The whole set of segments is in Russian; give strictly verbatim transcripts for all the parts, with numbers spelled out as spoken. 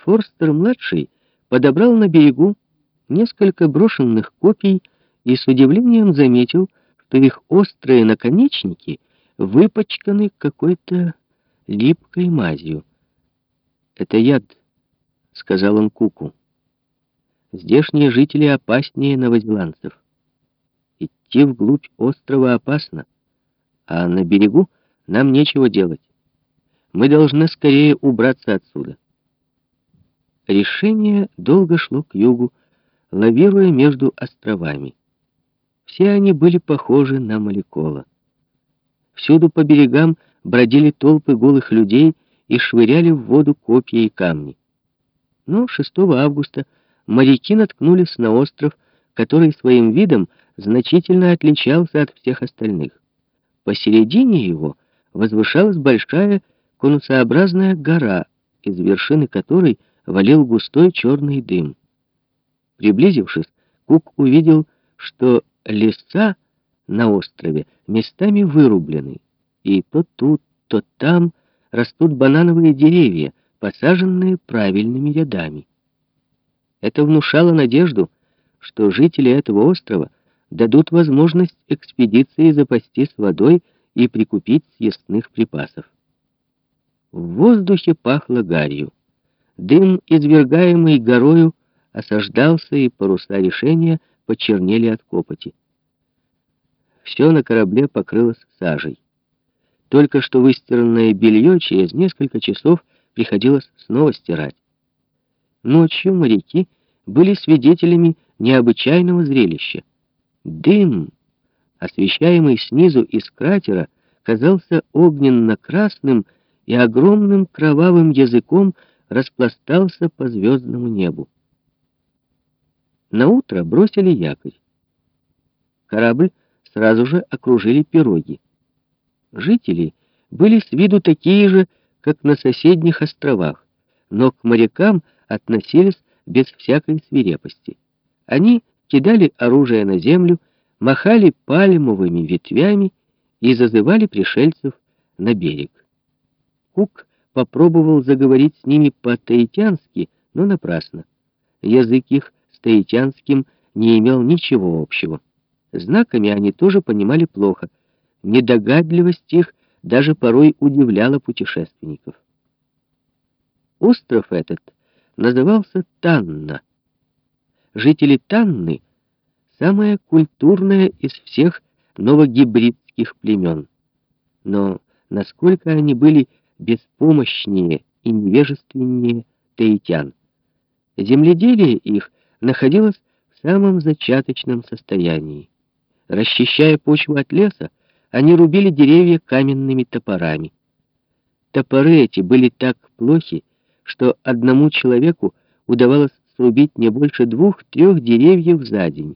Форстер-младший подобрал на берегу несколько брошенных копий и с удивлением заметил, что их острые наконечники выпачканы какой-то липкой мазью. «Это яд», — сказал он Куку. «Здешние жители опаснее новозеландцев. Идти вглубь острова опасно, а на берегу нам нечего делать. Мы должны скорее убраться отсюда». Решение долго шло к югу, лавируя между островами. Все они были похожи на Маликола. Всюду по берегам бродили толпы голых людей и швыряли в воду копья и камни. Но шестого августа моряки наткнулись на остров, который своим видом значительно отличался от всех остальных. Посередине его возвышалась большая конусообразная гора, из вершины которой валил густой черный дым. Приблизившись, Кук увидел, что леса на острове местами вырублены, и то тут, то там растут банановые деревья, посаженные правильными рядами. Это внушало надежду, что жители этого острова дадут возможность экспедиции запастись водой и прикупить съестных припасов. В воздухе пахло гарью. Дым, извергаемый горою, осаждался, и паруса решения почернели от копоти. Все на корабле покрылось сажей. Только что выстиранное белье через несколько часов приходилось снова стирать. Ночью моряки были свидетелями необычайного зрелища. Дым, освещаемый снизу из кратера, казался огненно-красным и огромным кровавым языком распластался по звездному небу. Наутро бросили якорь. Корабль сразу же окружили пироги. Жители были с виду такие же, как на соседних островах, но к морякам относились без всякой свирепости. Они кидали оружие на землю, махали пальмовыми ветвями и зазывали пришельцев на берег. Кук попробовал заговорить с ними по-таитянски, но напрасно. Язык их с таитянским не имел ничего общего. Знаками они тоже понимали плохо. Недогадливость их даже порой удивляла путешественников. Остров этот назывался Танна. Жители Танны — самое культурное из всех новогибридских племен. Но насколько они были беспомощнее и невежественнее таитян. Земледелие их находилось в самом зачаточном состоянии. Расчищая почву от леса, они рубили деревья каменными топорами. Топоры эти были так плохи, что одному человеку удавалось срубить не больше двух-трех деревьев за день.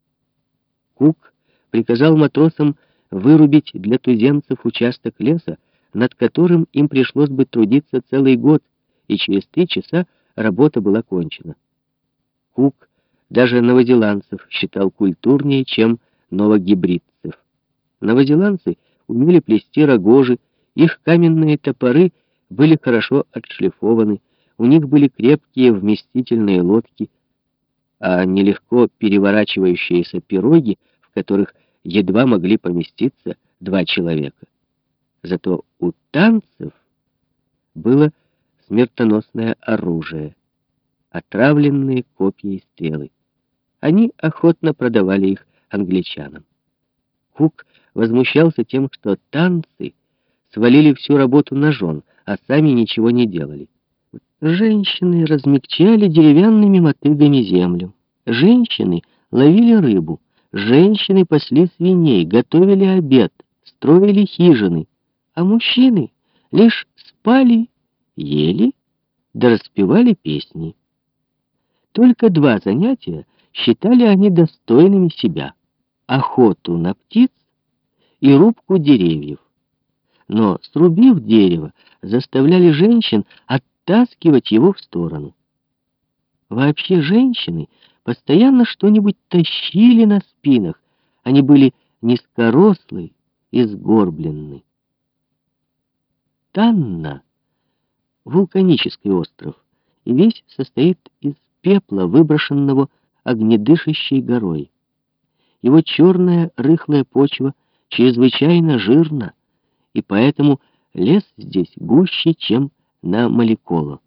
Кук приказал матросам вырубить для туземцев участок леса, над которым им пришлось бы трудиться целый год, и через три часа работа была кончена. Кук даже новозеландцев считал культурнее, чем новогибридцев. Новозеландцы умели плести рогожи, их каменные топоры были хорошо отшлифованы, у них были крепкие вместительные лодки, а нелегко переворачивающиеся пироги, в которых едва могли поместиться два человека. Зато у танцев было смертоносное оружие, отравленные копья и стрелы. Они охотно продавали их англичанам. Кук возмущался тем, что танцы свалили всю работу на жен, а сами ничего не делали. Женщины размягчали деревянными мотыгами землю. Женщины ловили рыбу. Женщины пасли свиней, готовили обед, строили хижины. А мужчины лишь спали, ели, да распевали песни. Только два занятия считали они достойными себя — охоту на птиц и рубку деревьев. Но, срубив дерево, заставляли женщин оттаскивать его в сторону. Вообще женщины постоянно что-нибудь тащили на спинах, они были низкорослые и сгорбленны. Танна — вулканический остров, весь состоит из пепла, выброшенного огнедышащей горой. Его черная рыхлая почва чрезвычайно жирна, и поэтому лес здесь гуще, чем на Маликоло.